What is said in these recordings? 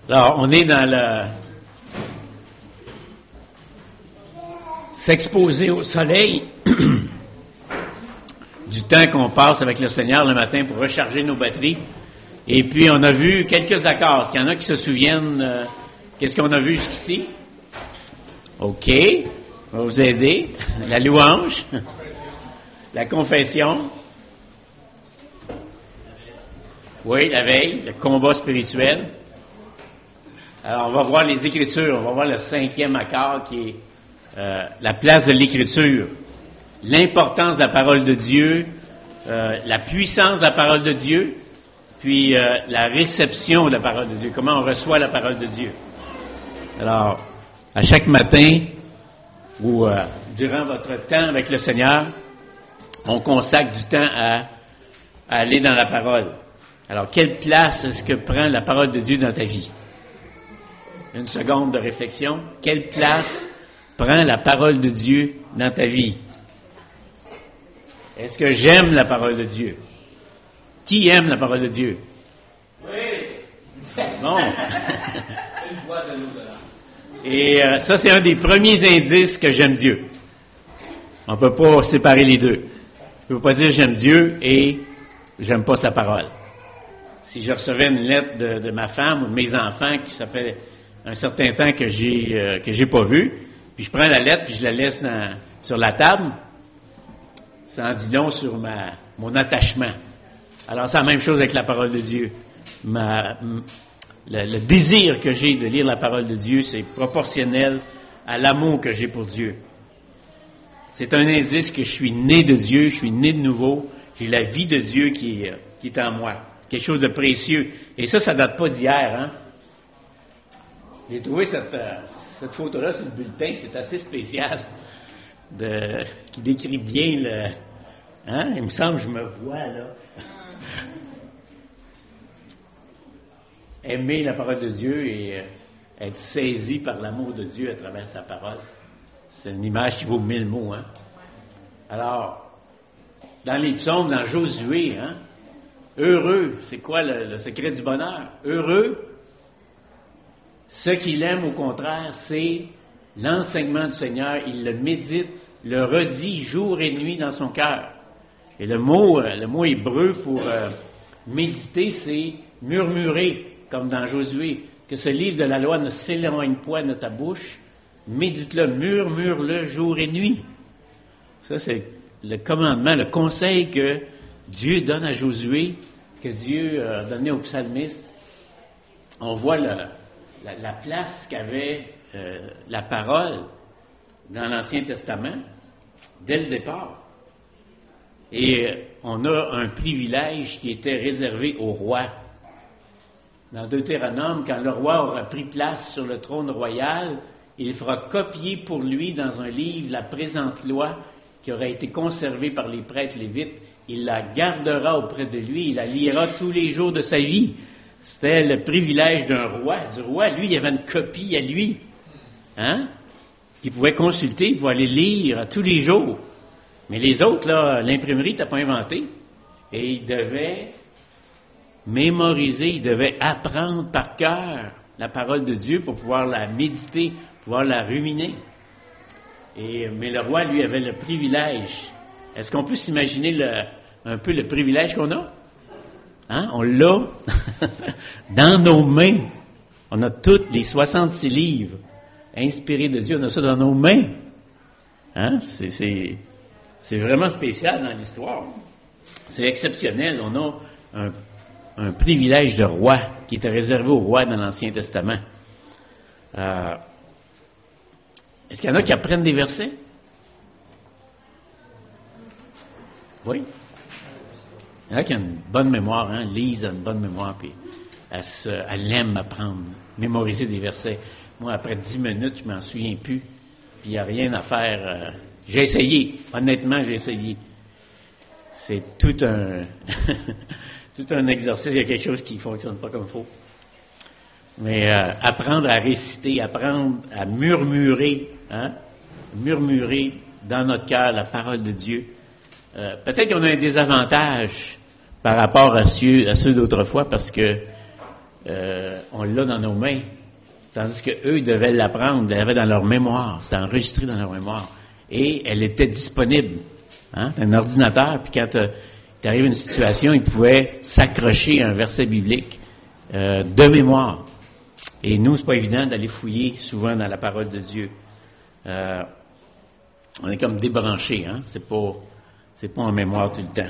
Alors, on est dans s'exposer au soleil du temps qu'on passe avec le Seigneur le matin pour recharger nos batteries. Et puis, on a vu quelques accords. Est-ce qu'il y en a qui se souviennent qu'est-ce qu'on a vu jusqu'ici? OK. On va vous aider. La louange. La confession. Oui, la veille. Le combat spirituel. Alors, on va voir les Écritures. On va voir le 5e accord qui est la place de l'Écriture. L'importance de la parole de Dieu. La puissance de la parole de Dieu. Puis la réception de la parole de Dieu. Comment on reçoit la parole de Dieu. Alors, à chaque matin ou durant votre temps avec le Seigneur, on consacre du temps à aller dans la parole. Alors, quelle place est-ce que prend la parole de Dieu dans ta vie? Une seconde de réflexion. Quelle place prend la parole de Dieu dans ta vie? Est-ce que j'aime la parole de Dieu? Qui aime la parole de Dieu? Oui! Bon! Et ça, c'est un des premiers indices que j'aime Dieu. On ne peut pas séparer les deux. Je ne peux pas dire j'aime Dieu et j'aime pas sa parole. Si je recevais une lettre de ma femme ou de mes enfants, que ça fait un certain temps que j'ai pas vu, puis je prends la lettre puis je la laisse sur la table, ça en dit long sur mon attachement. Alors c'est la même chose avec la parole de Dieu. Le désir que j'ai de lire la parole de Dieu, c'est proportionnel à l'amour que j'ai pour Dieu. C'est un indice que je suis né de Dieu, je suis né de nouveau, j'ai la vie de Dieu qui est en moi. Quelque chose de précieux. Et ça date pas d'hier, hein. J'ai trouvé cette photo-là sur le bulletin, c'est assez spécial, qui décrit bien hein, il me semble que je me vois, là. Aimer la parole de Dieu et être saisi par l'amour de Dieu à travers sa parole. C'est une image qui vaut 1000 mots, hein. Alors, dans les psaumes, dans Josué, hein, heureux, c'est quoi le secret du bonheur? Heureux, ce qu'il aime au contraire, c'est l'enseignement du Seigneur. Il le médite, le redit jour et nuit dans son cœur. Et le mot hébreu pour méditer, c'est murmurer, comme dans Josué, que ce livre de la loi ne s'éloigne point de ta bouche, médite-le, murmure-le jour et nuit. Ça, c'est le commandement, le conseil que Dieu donne à Josué, que Dieu a donné au psalmiste. On voit la place qu'avait la parole dans l'Ancien Testament dès le départ. Et on a un privilège qui était réservé au roi. Dans Deutéronome, quand le roi aura pris place sur le trône royal, il fera copier pour lui dans un livre la présente loi qui aura été conservée par les prêtres lévites. Il la gardera auprès de lui, il la lira tous les jours de sa vie. C'était le privilège du roi. Lui, il y avait une copie à lui, hein, qu'il pouvait consulter, il pouvait aller lire tous les jours. Mais les autres, là, l'imprimerie n'était pas inventée. Et il devait mémoriser, il devait apprendre par cœur la parole de Dieu pour pouvoir la méditer, pouvoir la ruminer. Mais le roi, lui, avait le privilège. Est-ce qu'on peut s'imaginer un peu le privilège qu'on a? Hein? On l'a dans nos mains. On a tous les 66 livres inspirés de Dieu. On a ça dans nos mains. Hein? C'est vraiment spécial dans l'histoire. C'est exceptionnel. On a un privilège de roi qui était réservé au roi dans l'Ancien Testament. Est-ce qu'il y en a qui apprennent des versets? Oui. Il y en a qui ont une bonne mémoire, hein. Lise a une bonne mémoire, puis elle aime apprendre, mémoriser des versets. Moi, après 10 minutes, je m'en souviens plus, puis il n'y a rien à faire. J'ai essayé, honnêtement, j'ai essayé. C'est tout un exercice, il y a quelque chose qui ne fonctionne pas comme il faut. Mais apprendre à réciter, apprendre à murmurer, hein, murmurer dans notre cœur la parole de Dieu. Peut-être qu'on a un désavantage par rapport à ceux d'autrefois parce que on l'a dans nos mains. Tandis qu'eux, ils devaient l'apprendre, ils l'avaient dans leur mémoire. C'était enregistré dans leur mémoire. Et elle était disponible. Hein? T'as un ordinateur, puis quand t'arrives à une situation, ils pouvaient s'accrocher à un verset biblique de mémoire. Et nous, c'est pas évident d'aller fouiller souvent dans la parole de Dieu. On est comme débranchés, hein? C'est pas en mémoire tout le temps.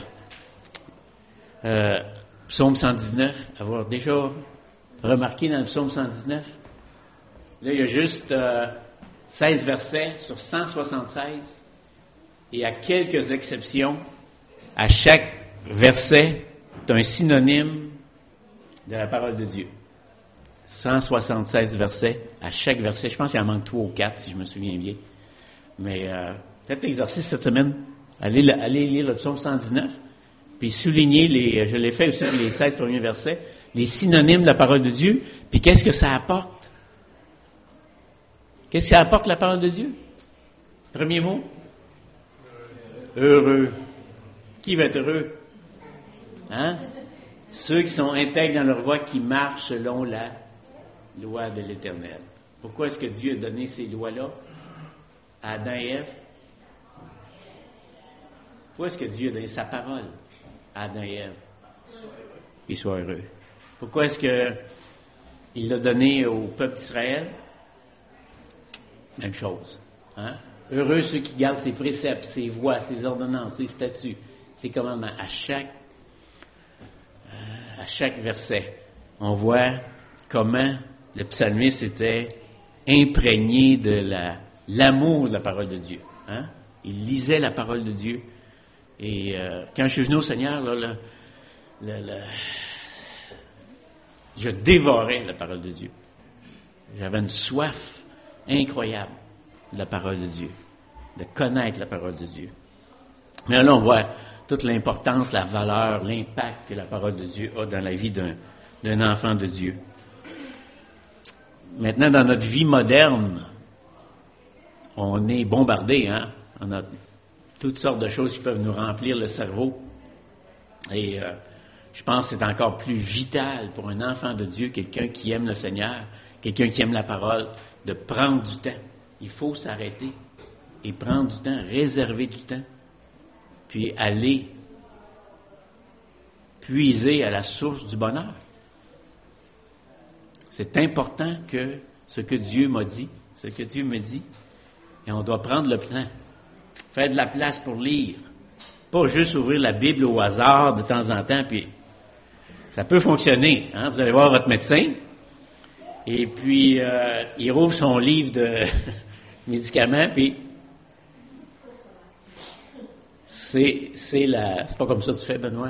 Psaume 119, avoir déjà remarqué dans le psaume 119, là, il y a juste 16 versets sur 176, et à quelques exceptions, à chaque verset, tu as un synonyme de la parole de Dieu. 176 versets, à chaque verset, je pense qu'il en manque 3 ou 4, si je me souviens bien. Mais faites l'exercice cette semaine, allez lire le psaume 119, puis souligner je l'ai fait aussi pour les 16 premiers versets, les synonymes de la parole de Dieu, puis qu'est-ce que ça apporte? Qu'est-ce que ça apporte la parole de Dieu? Premier mot? Heureux. Qui va être heureux? Hein? Ceux qui sont intègres dans leur voie, qui marchent selon la loi de l'Éternel. Pourquoi est-ce que Dieu a donné ces lois-là à Adam et Ève? Pourquoi est-ce que Dieu a donné sa parole à Adam et Ève? Qu'ils soient heureux. Pourquoi est-ce qu'il l'a donné au peuple d'Israël? Même chose. Hein? Heureux ceux qui gardent ses préceptes, ses voies, ses ordonnances, ses statuts, ses commandements. À chaque verset, on voit comment le psalmiste était imprégné de l'amour de la parole de Dieu. Hein? Il lisait la parole de Dieu. Et quand je suis venu au Seigneur, je dévorais la parole de Dieu. J'avais une soif incroyable de la parole de Dieu, de connaître la parole de Dieu. Mais là, on voit toute l'importance, la valeur, l'impact que la parole de Dieu a dans la vie d'un enfant de Dieu. Maintenant, dans notre vie moderne, on est bombardé, hein? On a toutes sortes de choses qui peuvent nous remplir le cerveau. Et je pense que c'est encore plus vital pour un enfant de Dieu, quelqu'un qui aime le Seigneur, quelqu'un qui aime la parole, de prendre du temps. Il faut s'arrêter et prendre du temps, réserver du temps, puis aller puiser à la source du bonheur. C'est important que ce que Dieu m'a dit, ce que Dieu me dit, et on doit prendre le temps, faire de la place pour lire, pas juste ouvrir la Bible au hasard de temps en temps, puis ça peut fonctionner. Hein? Vous allez voir votre médecin, et puis il rouvre son livre de médicaments, puis c'est pas comme ça que tu fais, Benoît.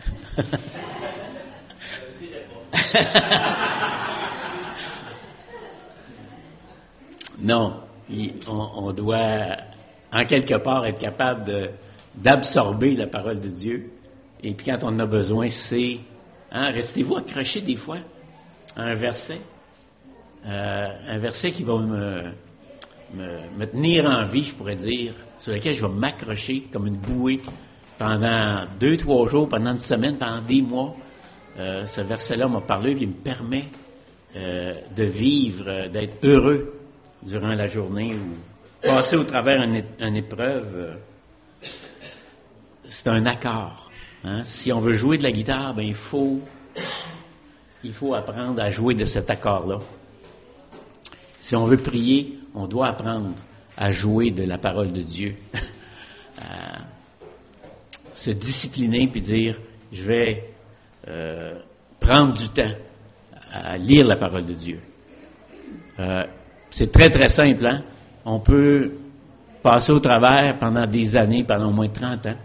Non, on doit en quelque part être capable d'absorber la parole de Dieu. Et puis quand on en a besoin, restez-vous accrochés des fois à un verset qui va me tenir en vie, je pourrais dire, sur lequel je vais m'accrocher comme une bouée pendant 2-3 jours, pendant une semaine, pendant des mois. Ce verset-là m'a parlé, puis il me permet de vivre, d'être heureux durant la journée ou passer au travers une épreuve. C'est un accord. Hein? Si on veut jouer de la guitare, ben il faut apprendre à jouer de cet accord-là. Si on veut prier, on doit apprendre à jouer de la parole de Dieu. À se discipliner puis dire, je vais prendre du temps à lire la parole de Dieu. C'est très, très simple, hein? On peut passer au travers pendant des années, pendant au moins 30 ans.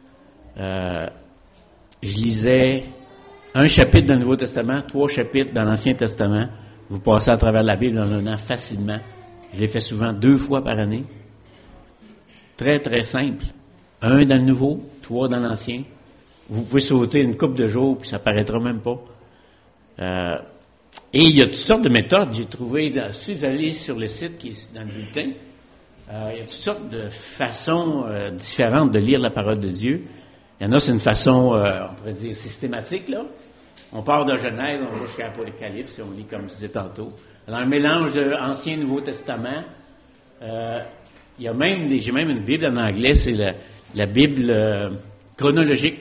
Je lisais un chapitre dans le Nouveau Testament, 3 chapitres dans l'Ancien Testament. Vous passez à travers la Bible en un an facilement. Je l'ai fait souvent 2 fois par année. Très, très simple. 1 dans le Nouveau, 3 dans l'Ancien. Vous pouvez sauter une couple de jours, puis ça paraîtra même pas. Et il y a toutes sortes de méthodes. J'ai trouvé, si vous allez sur le site qui est dans le bulletin, il y a toutes sortes de façons différentes de lire la parole de Dieu. Il y en a, c'est une façon, on pourrait dire, systématique, là. On part de Genèse, on va jusqu'à l'Apocalypse, on lit comme je disais tantôt. Alors, un mélange de Ancien et Nouveau Testament. Il y a même, j'ai même une Bible en anglais, c'est la Bible chronologique,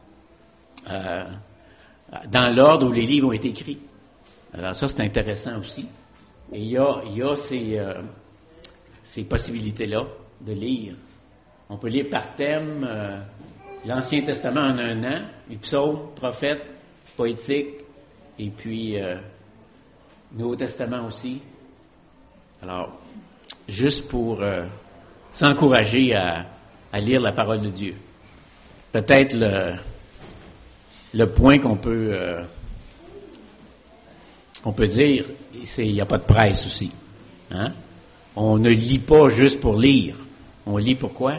dans l'ordre où les livres ont été écrits. Alors ça, c'est intéressant aussi. Et il y a ces possibilités-là de lire. On peut lire par thème l'Ancien Testament en un an, les psaumes, prophètes, poétiques, et puis Nouveau Testament aussi. Alors, juste pour s'encourager à lire la parole de Dieu. Peut-être le point qu'on peut dire, c'est il n'y a pas de presse aussi. Hein? On ne lit pas juste pour lire. On lit pourquoi?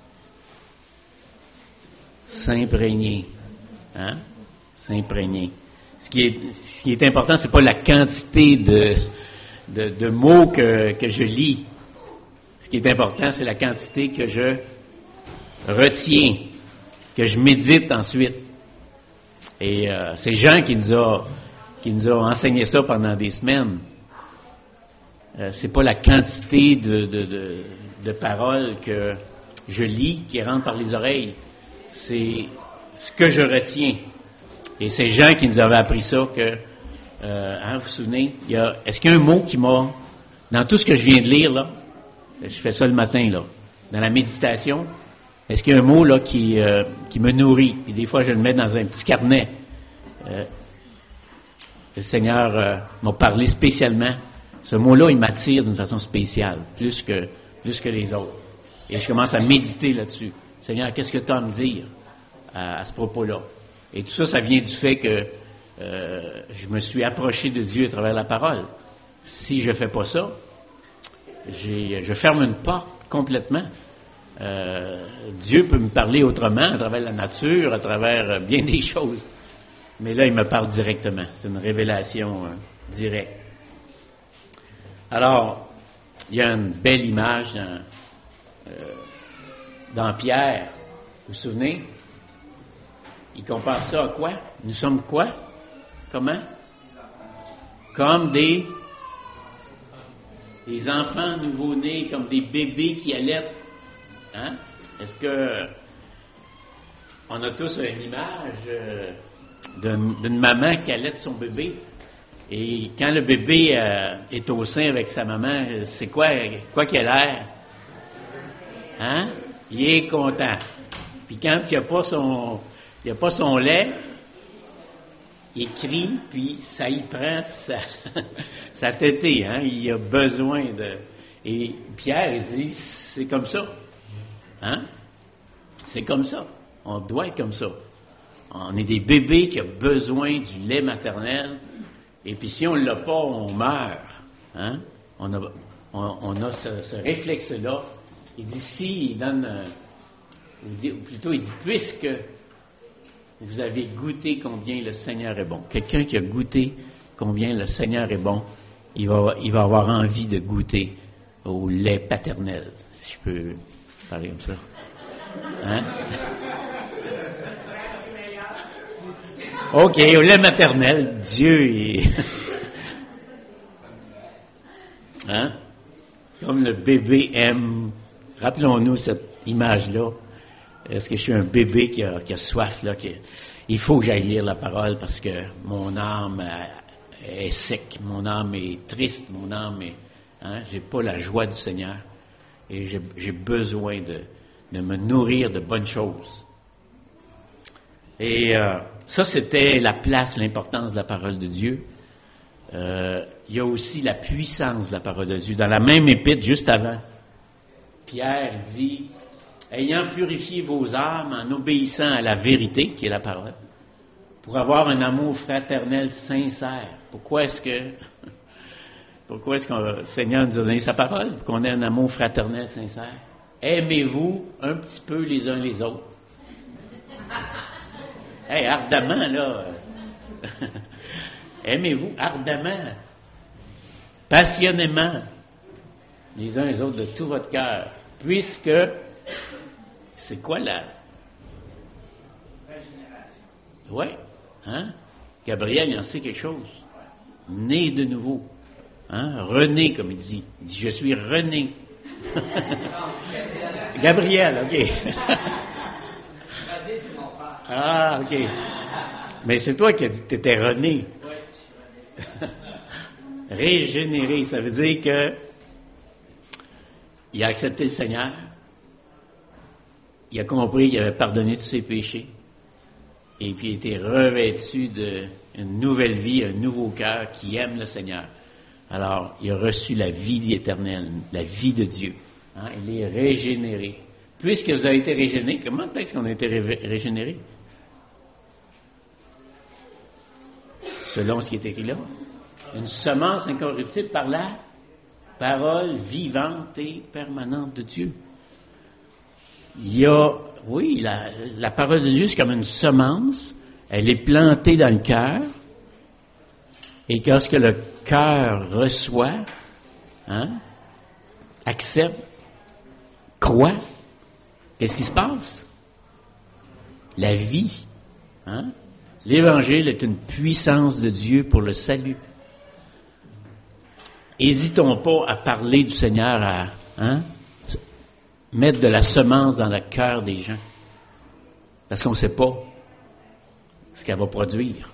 S'imprégner. Hein? S'imprégner. Ce qui est important, c'est pas la quantité de mots que je lis. Ce qui est important, c'est la quantité que je retiens, que je médite ensuite. Et c'est Jean qui nous a enseigné ça pendant des semaines. C'est pas la quantité de paroles que je lis qui rentrent par les oreilles. C'est ce que je retiens. Et c'est Jean qui nous avait appris ça que, vous vous souvenez, est-ce qu'il y a un mot qui m'a, dans tout ce que je viens de lire, là, je fais ça le matin, là, dans la méditation, est-ce qu'il y a un mot, là, qui me nourrit? Et des fois, je le mets dans un petit carnet. Le Seigneur m'a parlé spécialement. Ce mot-là, il m'attire d'une façon spéciale, plus que les autres. Et je commence à méditer là-dessus. Seigneur, qu'est-ce que tu as à me dire à ce propos-là? Et tout ça, ça vient du fait que je me suis approché de Dieu à travers la parole. Si je fais pas ça, je ferme une porte complètement. Dieu peut me parler autrement, à travers la nature, à travers bien des choses. Mais là, il me parle directement. C'est une révélation directe. Alors, il y a une belle image dans Pierre. Vous vous souvenez? Il compare ça à quoi? Nous sommes quoi? Comment? Comme des enfants nouveau-nés, comme des bébés qui allaitent. Hein? Est-ce que on a tous une image d'une maman qui allaite son bébé? Et quand le bébé est au sein avec sa maman, c'est quoi qu'il a l'air? Hein? Il est content. Puis quand il n'y a pas son lait, il crie, puis ça y prend sa tétée, hein? Il a besoin de... Et Pierre, il dit, c'est comme ça. Hein? C'est comme ça. On doit être comme ça. On est des bébés qui ont besoin du lait maternel, et puis si on ne l'a pas, on meurt. Hein? On a ce réflexe-là. Il dit, si, il donne... ou plutôt, il dit, puisque vous avez goûté combien le Seigneur est bon. Quelqu'un qui a goûté combien le Seigneur est bon, il va avoir envie de goûter au lait paternel, si je peux parler comme ça. Hein? OK, au lait maternel, Dieu est... Hein? Comme le bébé aime. Rappelons-nous cette image-là. Est-ce que je suis un bébé qui a soif, là, il faut que j'aille lire la parole parce que mon âme est sec, mon âme est triste, mon âme est... Hein, j'ai pas la joie du Seigneur et j'ai besoin de me nourrir de bonnes choses. Et ça, c'était la place, l'importance de la parole de Dieu. Il y a aussi la puissance de la parole de Dieu. Dans la même épître, juste avant, Pierre dit... ayant purifié vos âmes en obéissant à la vérité, qui est la parole, pour avoir un amour fraternel sincère. Pourquoi est-ce que le Seigneur nous a donné sa parole? Pour qu'on ait un amour fraternel sincère. Aimez-vous un petit peu les uns les autres. Hey, ardemment, là. Aimez-vous ardemment, passionnément, les uns les autres de tout votre cœur, puisque c'est quoi la génération? Oui, hein? Gabriel, il en sait quelque chose. Né de nouveau. Hein? René, comme il dit. Il dit, je suis René. Gabriel, OK. Ah, OK. Mais c'est toi qui as dit que tu étais René. Régénéré, ça veut dire que il a accepté le Seigneur. Il a compris qu'il avait pardonné tous ses péchés. Et puis il a été revêtu d'une nouvelle vie, un nouveau cœur qui aime le Seigneur. Alors, il a reçu la vie éternelle, la vie de Dieu. Hein? Il est régénéré. Puisque vous avez été régénéré, comment est-ce qu'on a été régénéré? Selon ce qui est écrit là. Une semence incorruptible par la parole vivante et permanente de Dieu. Il y a, oui, la parole de Dieu, c'est comme une semence. Elle est plantée dans le cœur. Et lorsque le cœur reçoit, accepte, croit, qu'est-ce qui se passe? La vie. L'Évangile est une puissance de Dieu pour le salut. Hésitons pas à parler du Seigneur, à mettre de la semence dans le cœur des gens. Parce qu'on ne sait pas ce qu'elle va produire.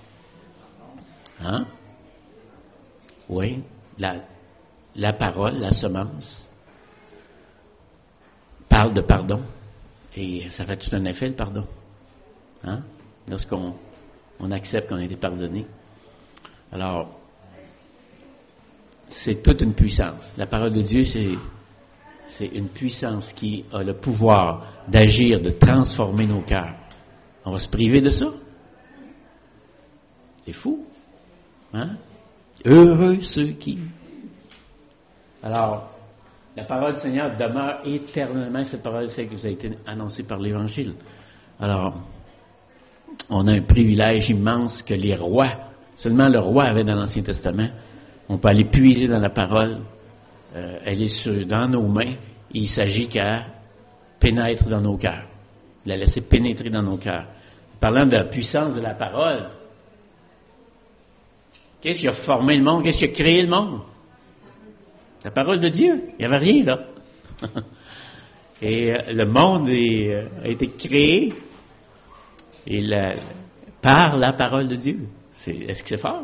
Oui, la parole, la semence, parle de pardon. Et ça fait tout un effet, le pardon. Lorsqu'on accepte qu'on a été pardonné. Alors, c'est toute une puissance. La parole de Dieu, c'est une puissance qui a le pouvoir d'agir, de transformer nos cœurs. On va se priver de ça? C'est fou. Heureux ceux qui... Alors, la parole du Seigneur demeure éternellement, cette parole, celle qui vous a été annoncée par l'Évangile. Alors, on a un privilège immense que les rois, seulement le roi avait dans l'Ancien Testament. On peut aller puiser dans la parole. Elle est dans nos mains. Et il s'agit qu'elle pénètre dans nos cœurs. La laisser pénétrer dans nos cœurs. Parlant de la puissance de la parole, qu'est-ce qui a formé le monde? Qu'est-ce qui a créé le monde? La parole de Dieu. Il n'y avait rien là. Et le monde a été créé par la parole de Dieu. Est-ce que c'est fort?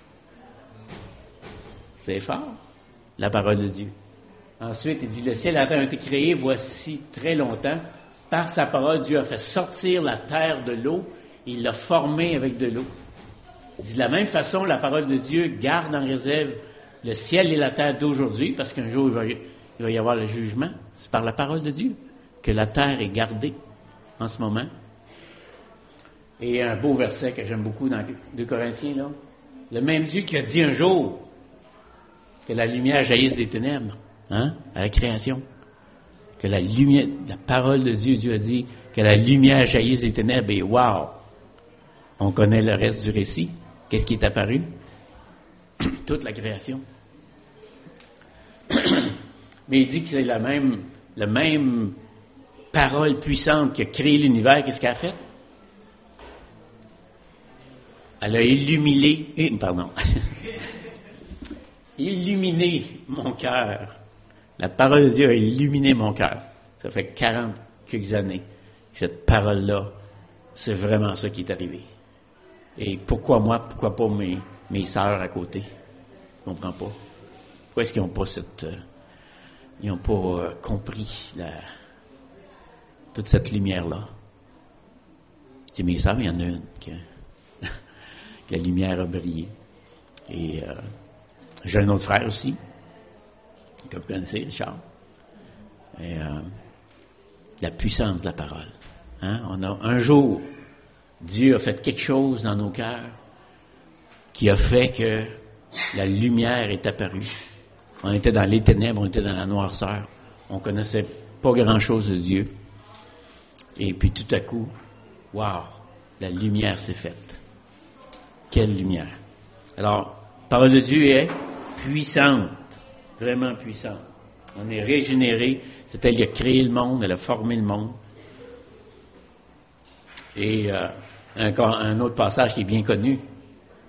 C'est fort, la parole de Dieu. Ensuite, il dit, le ciel et la terre ont été créés voici très longtemps. Par sa parole, Dieu a fait sortir la terre de l'eau. Il l'a formée avec de l'eau. Il dit, de la même façon, la parole de Dieu garde en réserve le ciel et la terre d'aujourd'hui, parce qu'un jour, il va y avoir le jugement. C'est par la parole de Dieu que la terre est gardée en ce moment. Et un beau verset que j'aime beaucoup dans 2 Corinthiens, là. Le même Dieu qui a dit un jour que la lumière jaillisse des ténèbres, à la création. Que la lumière, la parole de Dieu, Dieu a dit que la lumière jaillisse des ténèbres et wow! On connaît le reste du récit. Qu'est-ce qui est apparu? Toute la création. Mais il dit que c'est la même parole puissante qui a créé l'univers. Qu'est-ce qu'elle a fait? Elle a illuminé mon cœur. La parole de Dieu a illuminé mon cœur. Ça fait 40 quelques années que cette parole-là, c'est vraiment ça qui est arrivé. Et pourquoi moi, pourquoi pas mes sœurs à côté? Je comprends pas. Pourquoi est-ce qu'ils n'ont pas compris toute cette lumière-là? C'est mes sœurs, il y en a une que la lumière a brillé. Et j'ai un autre frère aussi, que vous connaissez, Richard. Et la puissance de la parole. Un jour, Dieu a fait quelque chose dans nos cœurs qui a fait que la lumière est apparue. On était dans les ténèbres, on était dans la noirceur. On connaissait pas grand-chose de Dieu. Et puis tout à coup, wow, la lumière s'est faite. Quelle lumière! Alors, la parole de Dieu est puissante, vraiment puissante. On est régénéré. C'est elle qui a créé le monde, elle a formé le monde. Et un autre passage qui est bien connu,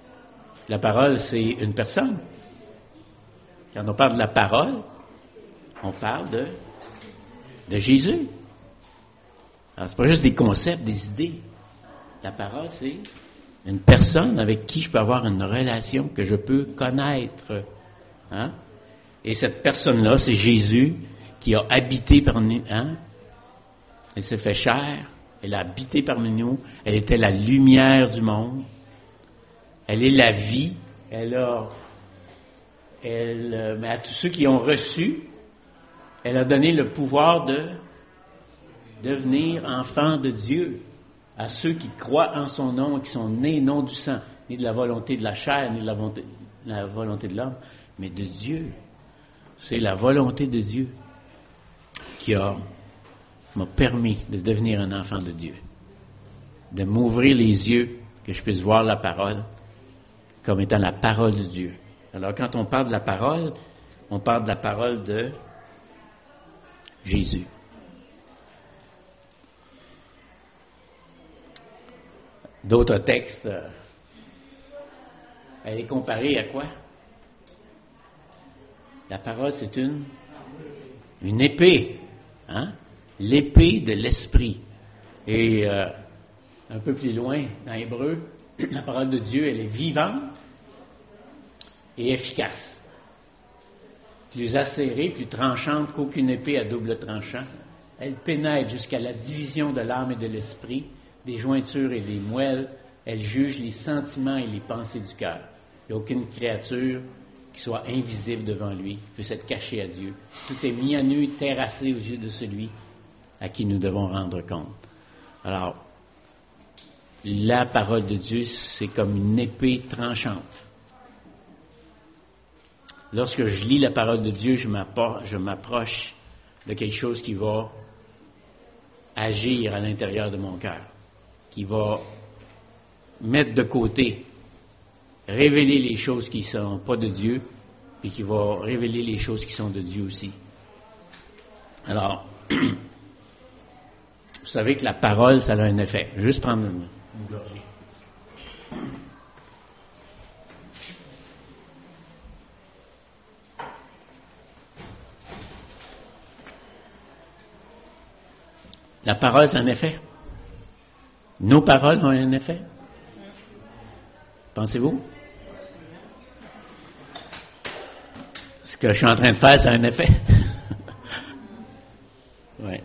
La parole, c'est une personne. Quand on parle de la parole, on parle de Jésus. Alors, c'est pas juste des concepts, des idées. La parole, c'est une personne avec qui je peux avoir une relation, que je peux connaître. Hein? Et cette personne-là, c'est Jésus qui a habité parmi nous. Hein? Elle s'est fait chair, elle a habité parmi nous, elle était la lumière du monde, elle est la vie, mais à tous ceux qui ont reçu, elle a donné le pouvoir de devenir enfants de Dieu, à ceux qui croient en son nom et qui sont nés non du sang, ni de la volonté de la chair, ni de la volonté de l'homme, mais de Dieu. C'est la volonté de Dieu qui m'a permis de devenir un enfant de Dieu, de m'ouvrir les yeux, que je puisse voir la parole comme étant la parole de Dieu. Alors, quand on parle de la parole, on parle de la parole de Jésus. D'autres textes, elle est comparée à quoi? La parole, c'est une épée, hein? L'épée de l'esprit. Et un peu plus loin, dans Hébreu, la parole de Dieu, elle est vivante et efficace. Plus acérée, plus tranchante qu'aucune épée à double tranchant. Elle pénètre jusqu'à la division de l'âme et de l'esprit, des jointures et des moelles. Elle juge les sentiments et les pensées du cœur. Il n'y a aucune créature qui soit invisible devant lui, qui puisse être cachée à Dieu. Tout est mis à nu, terrassé aux yeux de celui à qui nous devons rendre compte. Alors, la parole de Dieu, c'est comme une épée tranchante. Lorsque je lis la parole de Dieu, je m'approche de quelque chose qui va agir à l'intérieur de mon cœur, qui va mettre de côté, révéler les choses qui ne sont pas de Dieu, et qui va révéler les choses qui sont de Dieu aussi. Alors, vous savez que la parole, ça a un effet. Juste prendre une gorgée. La parole, c'est un effet. Nos paroles ont un effet. Pensez-vous? Ce que je suis en train de faire, ça a un effet. Oui.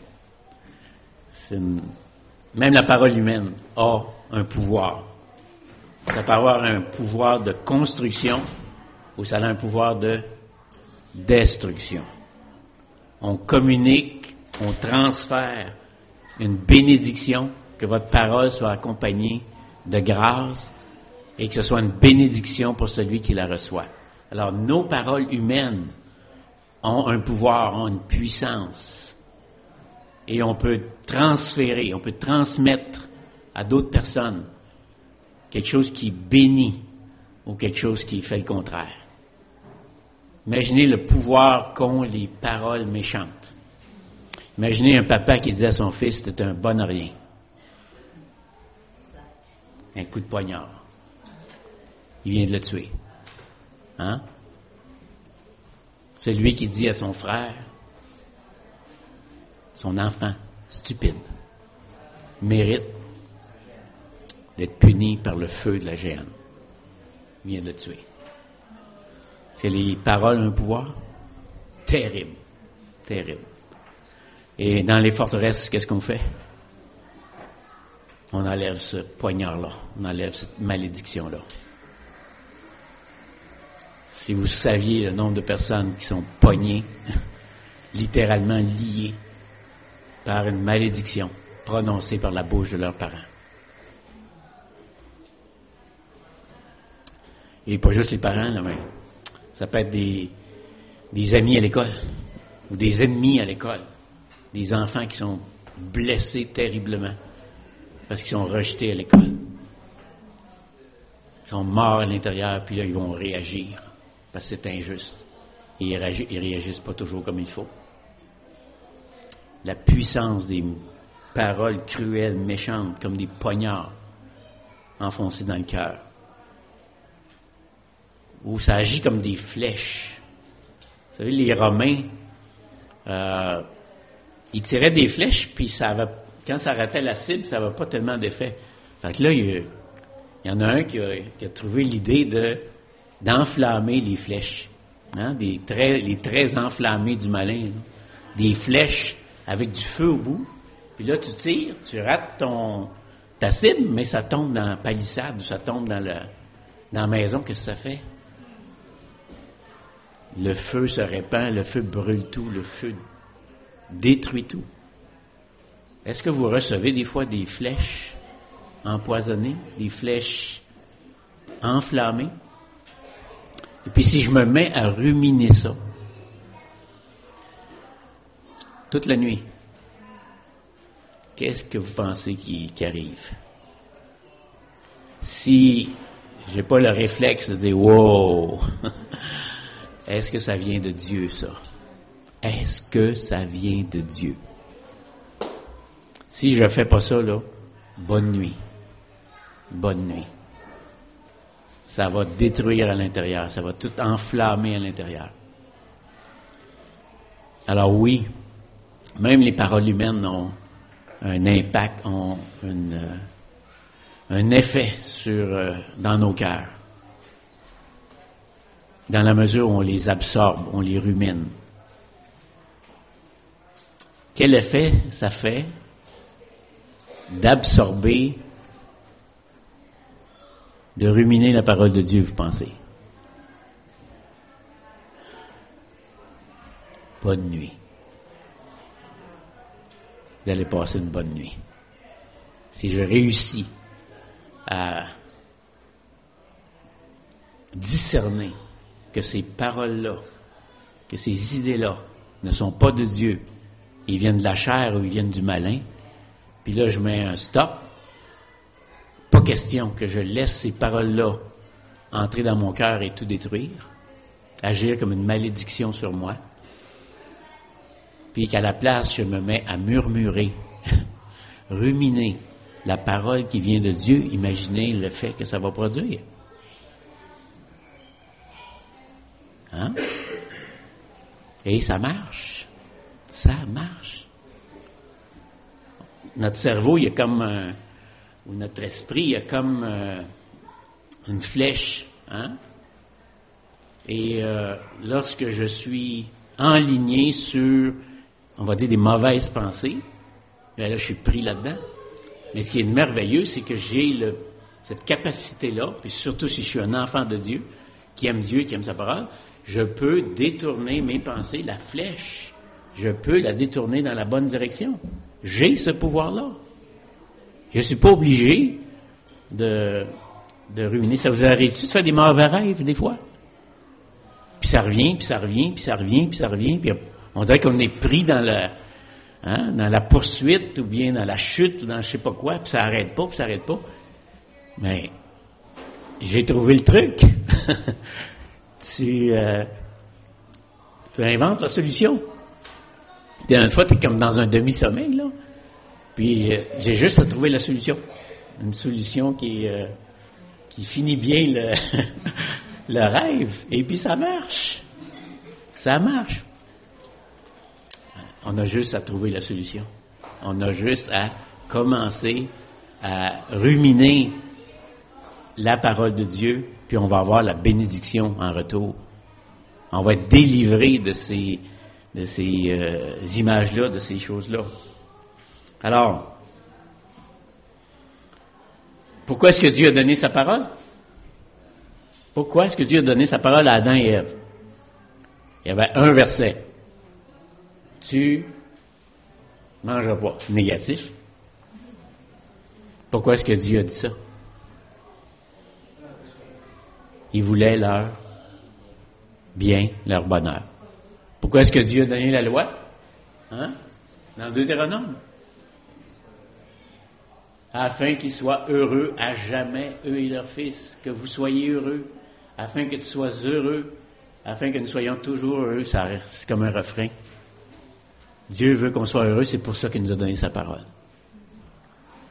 Même la parole humaine a un pouvoir. Ça peut avoir un pouvoir de construction ou ça a un pouvoir de destruction. On communique, on transfère une bénédiction, que votre parole soit accompagnée de grâce et que ce soit une bénédiction pour celui qui la reçoit. Alors, nos paroles humaines ont un pouvoir, ont une puissance. Et on peut transférer, on peut transmettre à d'autres personnes quelque chose qui bénit ou quelque chose qui fait le contraire. Imaginez le pouvoir qu'ont les paroles méchantes. Imaginez un papa qui disait à son fils, t'es un bon à rien. Un coup de poignard. Il vient de le tuer. Hein? Celui qui dit à son frère, son enfant, stupide, mérite d'être puni par le feu de la géhenne. Il vient de le tuer. C'est les paroles un pouvoir terrible, terrible. Et dans les forteresses, qu'est-ce qu'on fait? On enlève ce poignard-là, on enlève cette malédiction-là. Si vous saviez le nombre de personnes qui sont pognées, littéralement liées par une malédiction prononcée par la bouche de leurs parents. Et pas juste les parents, là, mais ça peut être des amis à l'école ou des ennemis à l'école. Des enfants qui sont blessés terriblement parce qu'ils sont rejetés à l'école. Ils sont morts à l'intérieur, puis là, ils vont réagir parce que c'est injuste. Et ils réagissent pas toujours comme il faut. La puissance des paroles cruelles, méchantes, comme des poignards enfoncés dans le cœur. où ça agit comme des flèches. Vous savez, les Romains, ils tiraient des flèches, puis quand ça ratait la cible, ça n'avait pas tellement d'effet. Fait que là, il y en a un qui a trouvé l'idée d'enflammer les flèches. Hein, les traits enflammés du malin. Là. Des flèches avec du feu au bout. Puis là, tu tires, tu rates ta cible, mais ça tombe dans la palissade, ou ça tombe dans la maison. Qu'est-ce que ça fait? Le feu se répand, le feu brûle tout, le feu détruit tout. Est-ce que vous recevez des fois des flèches empoisonnées, des flèches enflammées? Et puis si je me mets à ruminer ça, toute la nuit, qu'est-ce que vous pensez qui arrive? Si j'ai pas le réflexe de dire « Wow! » Est-ce que ça vient de Dieu, ça? Est-ce que ça vient de Dieu? Si je fais pas ça, là, bonne nuit. Bonne nuit. Ça va détruire à l'intérieur. Ça va tout enflammer à l'intérieur. Alors oui, même les paroles humaines ont un impact, ont un effet dans nos cœurs. Dans la mesure où on les absorbe, on les rumine. Quel effet ça fait d'absorber, de ruminer la parole de Dieu, vous pensez? Bonne nuit. Vous allez passer une bonne nuit. Si je réussis à discerner que ces paroles-là, que ces idées-là ne sont pas de Dieu, ils viennent de la chair ou ils viennent du malin, puis là je mets un stop, pas question que je laisse ces paroles-là entrer dans mon cœur et tout détruire, agir comme une malédiction sur moi, puis qu'à la place je me mets à murmurer, ruminer la parole qui vient de Dieu, imaginez le fait que ça va produire. Hein? Et ça marche. Ça marche. Notre cerveau, il y a comme ou notre esprit, il y a comme une flèche. Hein? Et lorsque je suis enligné sur, on va dire, des mauvaises pensées, bien là, je suis pris là-dedans. Mais ce qui est merveilleux, c'est que j'ai cette capacité-là, puis surtout si je suis un enfant de Dieu, qui aime Dieu, qui aime sa parole, je peux détourner mes pensées, la flèche, je peux la détourner dans la bonne direction. J'ai ce pouvoir-là. Je ne suis pas obligé de ruminer. Ça vous arrive-tu de faire des mauvais rêves, des fois? Puis ça revient, puis ça revient, puis ça revient, puis ça revient, puis on dirait qu'on est pris dans la poursuite, ou bien dans la chute, ou dans je sais pas quoi, puis ça arrête pas, puis ça arrête pas. Mais j'ai trouvé le truc. Tu inventes la solution. Une fois, tu es comme dans un demi-sommeil, là. Puis j'ai juste à trouver la solution. Une solution qui finit bien le rêve. Et puis ça marche. Ça marche. On a juste à trouver la solution. On a juste à commencer à ruminer la parole de Dieu, puis on va avoir la bénédiction en retour. On va être délivré de ces images-là, de ces choses-là. Alors, pourquoi est-ce que Dieu a donné sa parole? Pourquoi est-ce que Dieu a donné sa parole à Adam et Ève? Il y avait un verset. Tu mangeras pas. Négatif. Pourquoi est-ce que Dieu a dit ça? Il voulait leur bien, leur bonheur. Pourquoi est-ce que Dieu a donné la loi? Hein? Dans Deutéronome. Afin qu'ils soient heureux à jamais, eux et leurs fils. Que vous soyez heureux. Afin que tu sois heureux. Afin que nous soyons toujours heureux. C'est comme un refrain. Dieu veut qu'on soit heureux, c'est pour ça qu'il nous a donné sa parole.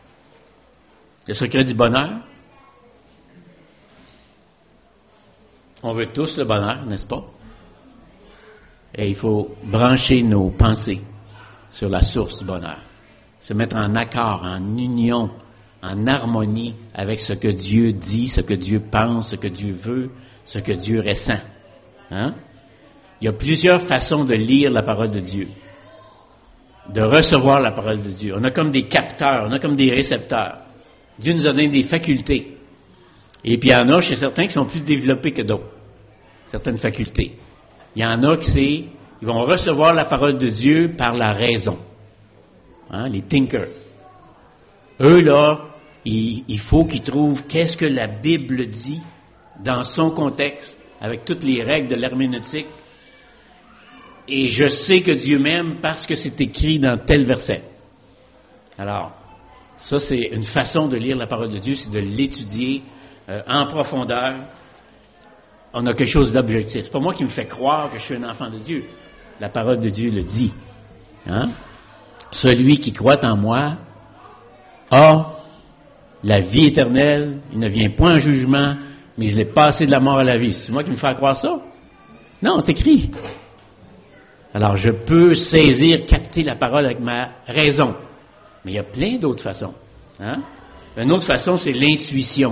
Le secret du bonheur, On veut tous le bonheur, n'est-ce pas? Et il faut brancher nos pensées sur la source du bonheur. Se mettre en accord, en union, en harmonie avec ce que Dieu dit, ce que Dieu pense, ce que Dieu veut, ce que Dieu ressent. Hein? Il y a plusieurs façons de lire la parole de Dieu, de recevoir la parole de Dieu. On a comme des capteurs, on a comme des récepteurs. Dieu nous a donné des facultés. Et puis il y en a chez certains qui sont plus développés que d'autres, certaines facultés. Il y en a ils vont recevoir la parole de Dieu par la raison. Hein, les thinkers. Eux, là, il faut qu'ils trouvent qu'est-ce que la Bible dit dans son contexte, avec toutes les règles de l'herméneutique. Et je sais que Dieu m'aime parce que c'est écrit dans tel verset. Alors, ça, c'est une façon de lire la parole de Dieu, c'est de l'étudier en profondeur. On a quelque chose d'objectif. C'est pas moi qui me fais croire que je suis un enfant de Dieu. La parole de Dieu le dit. Hein? Celui qui croit en moi a la vie éternelle. Il ne vient point en jugement, mais il est passé de la mort à la vie. C'est moi qui me fais croire ça? Non, c'est écrit. Alors, je peux saisir, capter la parole avec ma raison. Mais il y a plein d'autres façons. Hein? Une autre façon, c'est l'intuition.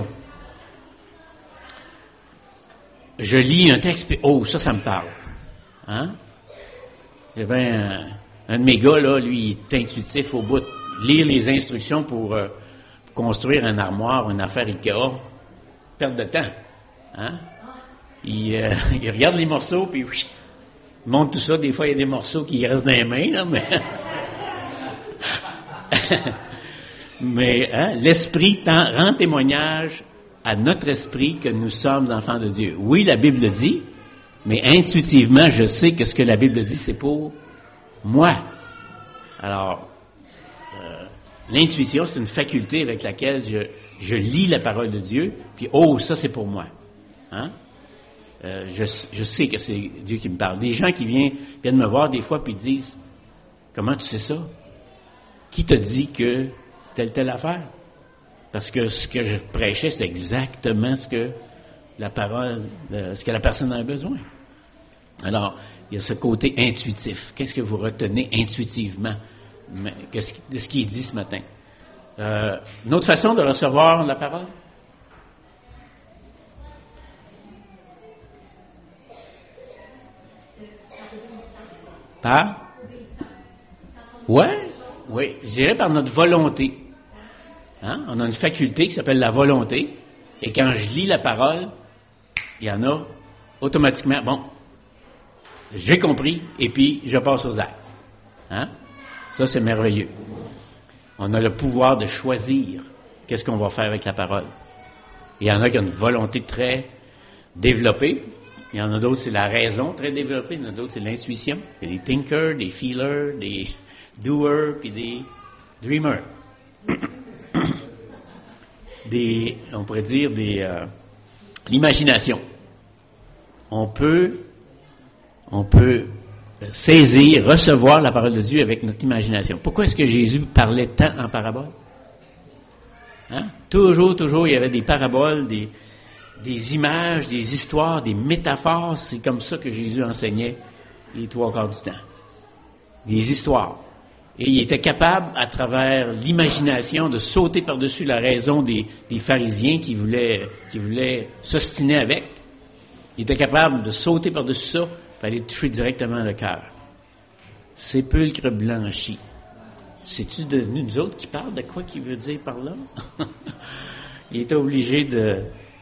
Je lis un texte, puis ça me parle. Hein? Eh bien, un de mes gars, là, lui, il est intuitif au bout. Lire les instructions pour construire un armoire, une affaire Ikea, perte de temps. Hein? Il regarde les morceaux, puis il monte tout ça. Des fois, il y a des morceaux qui restent dans les mains, là, mais... mais hein, l'Esprit rend témoignage à notre esprit que nous sommes enfants de Dieu. Oui, la Bible le dit, mais intuitivement, je sais que ce que la Bible dit, c'est pour moi. Alors, l'intuition, c'est une faculté avec laquelle je lis la parole de Dieu, puis ça, c'est pour moi. Hein? Je sais que c'est Dieu qui me parle. Des gens qui viennent me voir des fois, puis disent, comment tu sais ça? Qui t'a dit que telle affaire? Parce que ce que je prêchais, c'est exactement ce que la parole, ce que la personne a besoin. Alors, il y a ce côté intuitif. Qu'est-ce que vous retenez intuitivement de ce qui est dit ce matin? Une autre façon de recevoir la parole? Par? Oui, je dirais par notre volonté. Hein? On a une faculté qui s'appelle la volonté, et quand je lis la parole, il y en a automatiquement, bon, j'ai compris, et puis je passe aux actes. Hein? Ça, c'est merveilleux. On a le pouvoir de choisir qu'est-ce qu'on va faire avec la parole. Il y en a qui ont une volonté très développée, il y en a d'autres, c'est la raison très développée, il y en a d'autres, c'est l'intuition. Il y a des thinkers, des feelers, des doers, puis des dreamers. On pourrait dire l'imagination. On peut saisir, recevoir la parole de Dieu avec notre imagination. Pourquoi est-ce que Jésus parlait tant en paraboles? Hein? Toujours, il y avait des paraboles, des images, des histoires, des métaphores. C'est comme ça que Jésus enseignait les 3/4 du temps. Des histoires. Et il était capable, à travers l'imagination, de sauter par-dessus la raison des pharisiens qui voulaient s'ostiner avec. Il était capable de sauter par-dessus ça pour aller toucher directement le cœur. Sépulcre blanchi. C'est-tu devenu nous autres qui parlent de quoi qu'il veut dire par là? Il était obligé de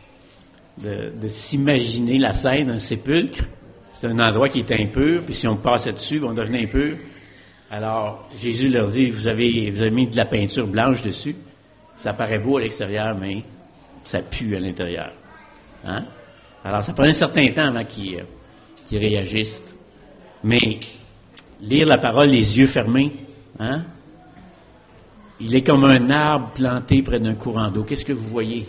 s'imaginer la scène d'un sépulcre. C'est un endroit qui est impur, puis si on passait dessus, on devenait impur. Alors, Jésus leur dit, vous avez mis de la peinture blanche dessus. Ça paraît beau à l'extérieur, mais ça pue à l'intérieur. Hein? Alors, ça prend un certain temps avant qu'ils réagissent. Mais, lire la parole les yeux fermés, hein? Il est comme un arbre planté près d'un courant d'eau. Qu'est-ce que vous voyez?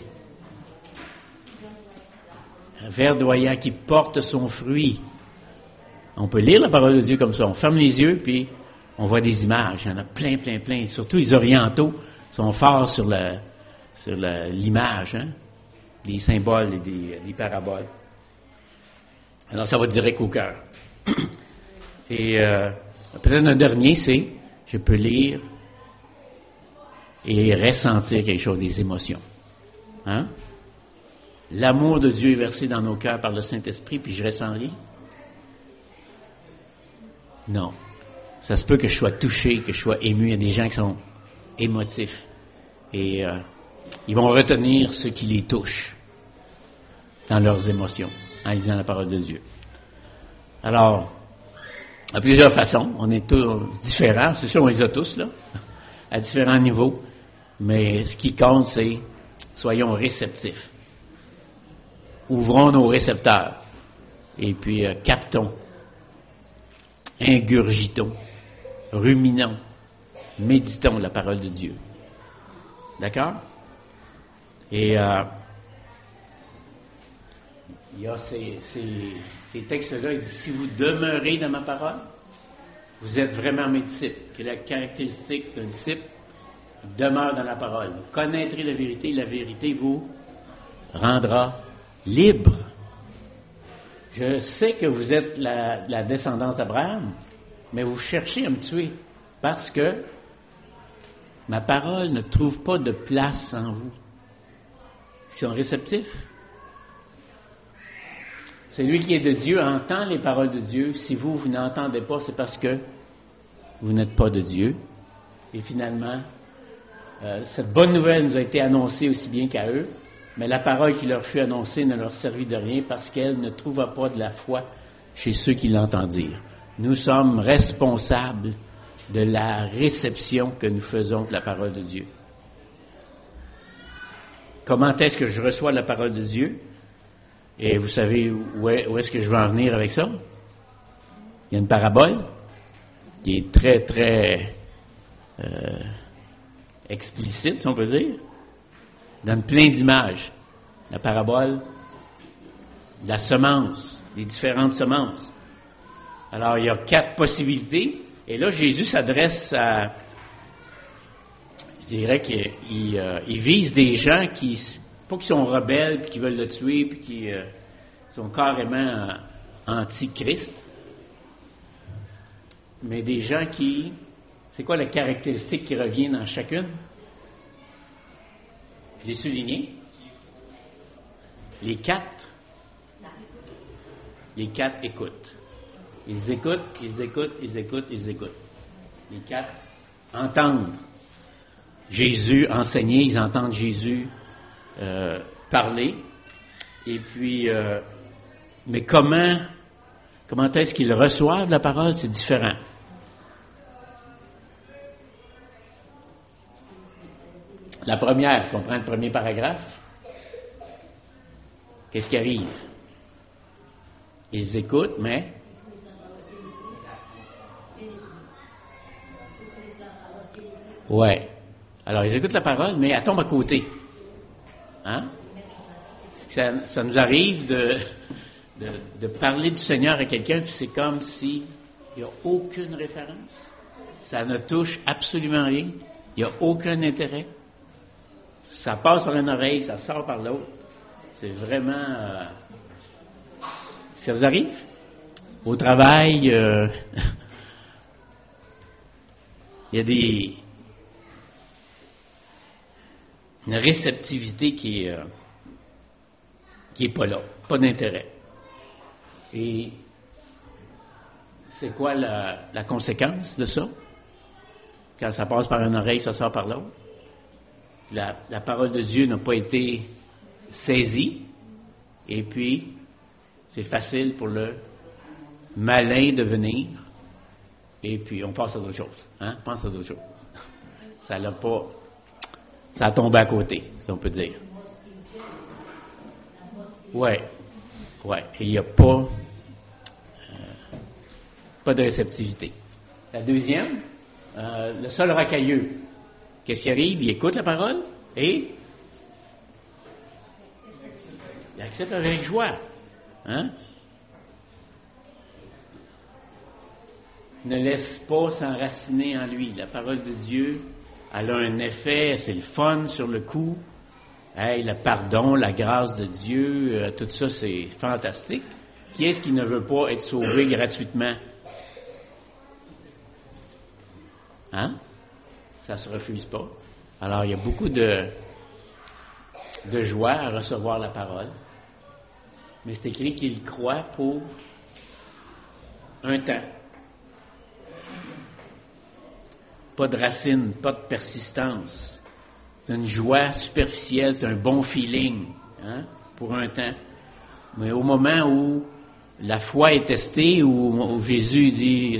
Un verdoyant qui porte son fruit. On peut lire la parole de Dieu comme ça. On ferme les yeux, puis on voit des images. Il y en a plein. Surtout les orientaux sont forts sur l'image, hein? Des symboles et des paraboles. Alors, ça va direct au cœur. Et peut-être un dernier, c'est, je peux lire et ressentir quelque chose, des émotions. Hein? L'amour de Dieu est versé dans nos cœurs par le Saint-Esprit, puis je ressens rien? Non. Ça se peut que je sois touché, que je sois ému. Il y a des gens qui sont émotifs. Et ils vont retenir ce qui les touche dans leurs émotions, en lisant la parole de Dieu. Alors, à plusieurs façons, on est tous différents. C'est sûr, on les a tous, là, à différents niveaux. Mais ce qui compte, c'est soyons réceptifs. Ouvrons nos récepteurs. Et puis, captons. Ingurgitons. Ruminons. Méditons la parole de Dieu. D'accord? Et il y a ces textes-là, il dit, si vous demeurez dans ma parole, vous êtes vraiment mes disciples. Que la caractéristique d'un disciple, il demeure dans la parole. Vous connaîtrez la vérité vous rendra libre. Je sais que vous êtes la descendance d'Abraham, mais vous cherchez à me tuer parce que ma parole ne trouve pas de place en vous. Ils sont réceptifs. Celui qui est de Dieu entend les paroles de Dieu. Si vous n'entendez pas, c'est parce que vous n'êtes pas de Dieu. Et finalement, cette bonne nouvelle nous a été annoncée aussi bien qu'à eux, mais la parole qui leur fut annoncée ne leur servit de rien parce qu'elle ne trouva pas de la foi chez ceux qui l'entendirent. Nous sommes responsables de la réception que nous faisons de la parole de Dieu. Comment est-ce que je reçois la parole de Dieu? Et vous savez où est-ce que je veux en venir avec ça? Il y a une parabole qui est très, très explicite, si on peut dire, donne plein d'images. La parabole de la semence, les différentes semences. Alors, il y a 4 possibilités. Et là, Jésus s'adresse à... Je dirais qu'il vise des gens qui... Pas qui sont rebelles, puis qui veulent le tuer, puis qui sont carrément anti-Christ. Mais des gens qui... C'est quoi la caractéristique qui revient dans chacune? Je l'ai souligné. Les 4 écoutent. Ils écoutent. Les 4 entendent Jésus enseigner, ils entendent Jésus parler. Et puis, mais comment est-ce qu'ils reçoivent la parole? C'est différent. La première, si on prend le premier paragraphe, qu'est-ce qui arrive? Ils écoutent, mais ouais. Alors, ils écoutent la parole, mais elle tombe à côté. Hein? Ça nous arrive de parler du Seigneur à quelqu'un, puis c'est comme si il n'y a aucune référence. Ça ne touche absolument rien. Il n'y a aucun intérêt. Ça passe par une oreille, ça sort par l'autre. C'est vraiment... Ça vous arrive? Au travail, il y a une réceptivité qui est pas là, pas d'intérêt. Et c'est quoi la conséquence de ça? Quand ça passe par une oreille, ça sort par l'autre. La parole de Dieu n'a pas été saisie, et puis c'est facile pour le malin de venir, et puis on passe à d'autres choses. Hein? Pense à d'autres choses. Ça a tombé à côté, si on peut dire. Ouais. Et il n'y a pas de réceptivité. La deuxième, le seul racailleux. Qu'est-ce qui arrive? Il écoute la parole et il accepte avec joie. Hein? Ne laisse pas s'enraciner en lui. La parole de Dieu, elle a un effet, c'est le fun sur le coup. Hey, le pardon, la grâce de Dieu, tout ça, c'est fantastique. Qui est-ce qui ne veut pas être sauvé gratuitement? Hein? Ça ne se refuse pas. Alors, il y a beaucoup de joie à recevoir la parole. Mais c'est écrit qu'il croit pour un temps. Pas de racine, pas de persistance. C'est une joie superficielle, c'est un bon feeling, hein, pour un temps. Mais au moment où la foi est testée, où Jésus dit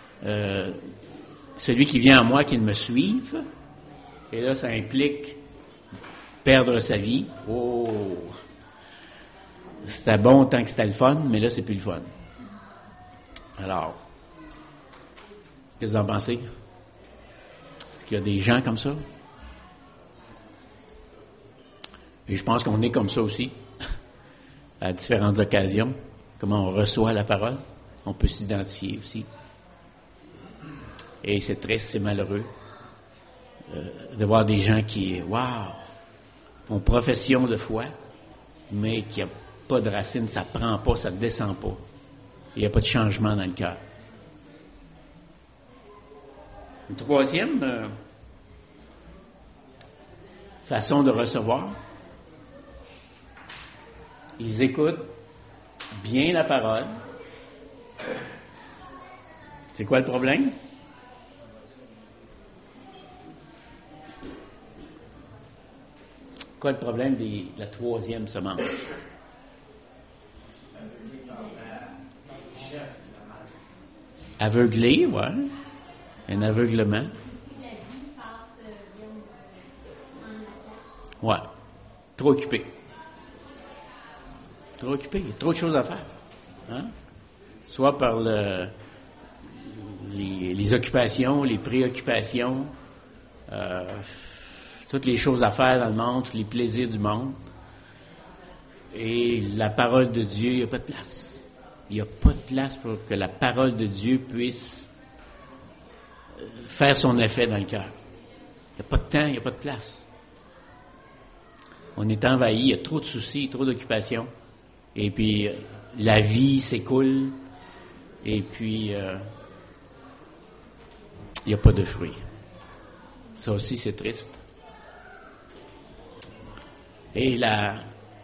celui qui vient à moi, qu'il me suive, et là, ça implique perdre sa vie. Oh! C'était bon tant que c'était le fun, mais là, c'est plus le fun. Alors, qu'est-ce que vous en pensez? Est-ce qu'il y a des gens comme ça? Et je pense qu'on est comme ça aussi, à différentes occasions. Comment on reçoit la parole, on peut s'identifier aussi. Et c'est triste, c'est malheureux de voir des gens qui, ont profession de foi, mais qui n'ont pas de racines, ça ne prend pas, ça ne descend pas. Il n'y a pas de changement dans le cœur. Une troisième façon de recevoir, ils écoutent bien la parole. C'est quoi le problème? Quoi le problème de la troisième semence? Aveuglé, ouais. Un aveuglement. Ouais. Trop occupé. Trop occupé. Il y a trop de choses à faire. Hein? Soit par les occupations, les préoccupations, toutes les choses à faire dans le monde, tous les plaisirs du monde. Et la parole de Dieu, il n'y a pas de place. Il n'y a pas de place pour que la parole de Dieu puisse faire son effet dans le cœur. Il n'y a pas de temps, il n'y a pas de place. On est envahi, il y a trop de soucis, trop d'occupations. Et puis, la vie s'écoule. Et puis, il n'y a pas de fruits. Ça aussi, c'est triste. Et la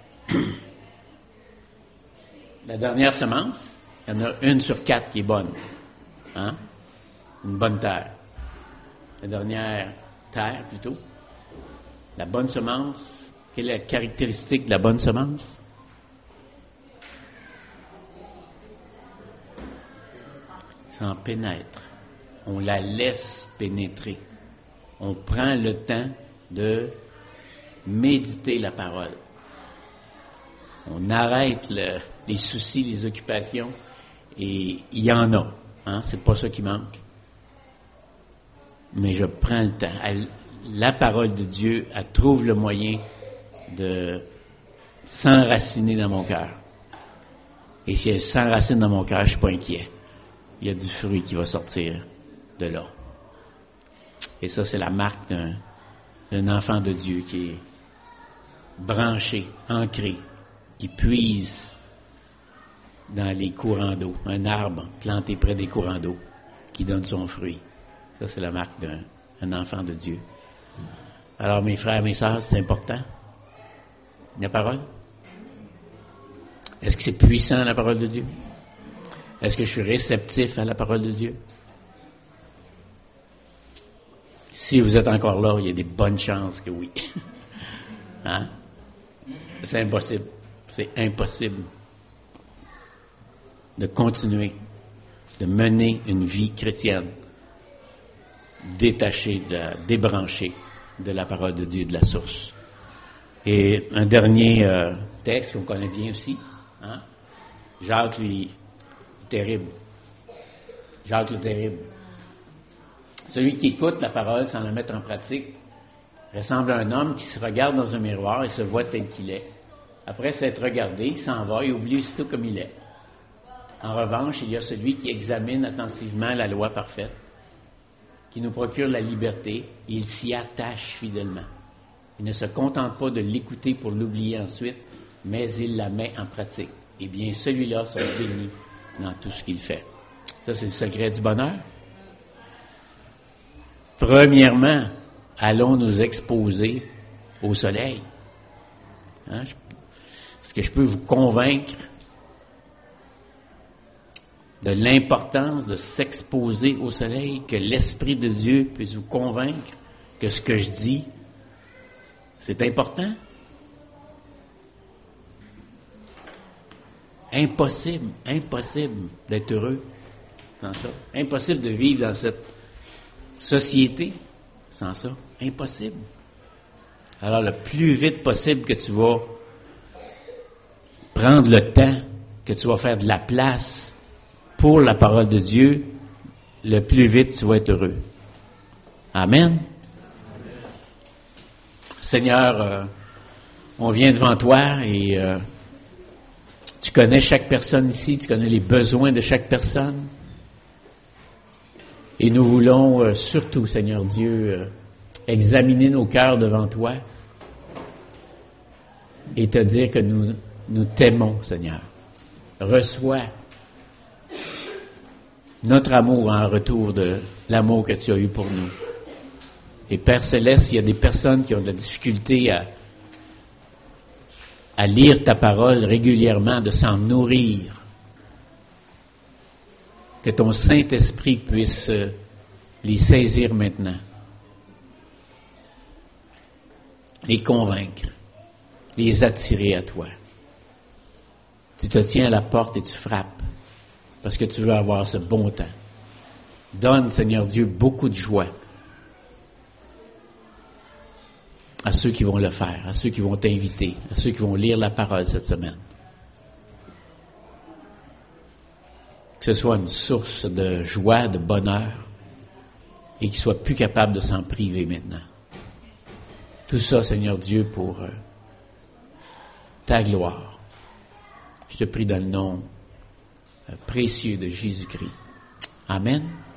dernière semence, il y en a 1 sur 4 qui est bonne. Hein? Une bonne terre. La dernière terre, plutôt. La bonne semence, quelle est la caractéristique de la bonne semence? Ça en pénètre. On la laisse pénétrer. On prend le temps de méditer la parole. On arrête les soucis, les occupations, et il y en a. Hein? C'est pas ça qui manque. Mais je prends le temps. La parole de Dieu, elle trouve le moyen de s'enraciner dans mon cœur. Et si elle s'enracine dans mon cœur, je suis pas inquiet. Il y a du fruit qui va sortir de là. Et ça, c'est la marque d'un enfant de Dieu qui est branché, ancré, qui puise dans les courants d'eau. Un arbre planté près des courants d'eau qui donne son fruit. Ça, c'est la marque d'un enfant de Dieu. Alors, mes frères, mes sœurs, c'est important. La parole. Est-ce que c'est puissant, la parole de Dieu? Est-ce que je suis réceptif à la parole de Dieu? Si vous êtes encore là, il y a des bonnes chances que oui. Hein? C'est impossible. C'est impossible de continuer, de mener une vie chrétienne détachée, débranchée de la parole de Dieu, de la source. Et un dernier texte qu'on connaît bien aussi, hein? Jacques, lui, terrible. Jacques le terrible. Celui qui écoute la parole sans la mettre en pratique ressemble à un homme qui se regarde dans un miroir et se voit tel qu'il est. Après s'être regardé, il s'en va et oublie aussitôt comme il est. En revanche, il y a celui qui examine attentivement la loi parfaite, qui nous procure la liberté, et il s'y attache fidèlement. Il ne se contente pas de l'écouter pour l'oublier ensuite, mais il la met en pratique. eh bien, celui-là sera béni dans tout ce qu'il fait. Ça, c'est le secret du bonheur. Premièrement, allons nous exposer au soleil. Hein? Est-ce que je peux vous convaincre de l'importance de s'exposer au soleil, que l'Esprit de Dieu puisse vous convaincre que ce que je dis, c'est important? Impossible d'être heureux sans ça. Impossible de vivre dans cette société sans ça. Impossible. Alors, le plus vite possible que tu vas prendre le temps, que tu vas faire de la place pour la parole de Dieu, le plus vite tu vas être heureux. Amen. Seigneur, on vient devant toi et tu connais chaque personne ici, tu connais les besoins de chaque personne. Et nous voulons surtout, Seigneur Dieu, examiner nos cœurs devant toi et te dire que nous t'aimons, Seigneur. Reçois notre amour en retour de l'amour que tu as eu pour nous. Et Père Céleste, il y a des personnes qui ont de la difficulté à lire ta parole régulièrement, de s'en nourrir. Que ton Saint-Esprit puisse les saisir maintenant. Les convaincre. Les attirer à toi. Tu te tiens à la porte et tu frappes. Parce que tu veux avoir ce bon temps. Donne, Seigneur Dieu, beaucoup de joie à ceux qui vont le faire, à ceux qui vont t'inviter, à ceux qui vont lire la parole cette semaine. Que ce soit une source de joie, de bonheur, et qu'ils soient plus capables de s'en priver maintenant. Tout ça, Seigneur Dieu, pour ta gloire. Je te prie dans le nom précieux de Jésus-Christ. Amen.